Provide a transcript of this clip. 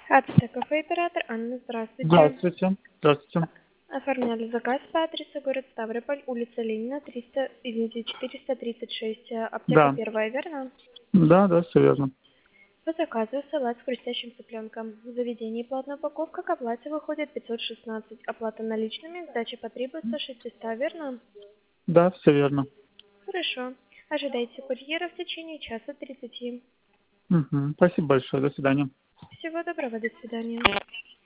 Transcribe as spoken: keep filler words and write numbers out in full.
АЦТ кафе оператор Анна, здравствуйте. Здравствуйте. Здравствуйте. Оформляли заказ по адресу город Ставрополь, улица Ленина, триста, извините, четыреста тридцать шесть, э, аптека Да. первая, верно? Да, да, все верно. По заказу салат с хрустящим цыпленком. В заведении платная упаковка к оплате выходит пятьсот шестнадцать. Оплата наличными, сдача потребуется шестьсот, верно? Да, все верно. Хорошо. Ожидайте курьера в течение часа тридцати. Угу. Спасибо большое. До свидания. Всего доброго, до свидания.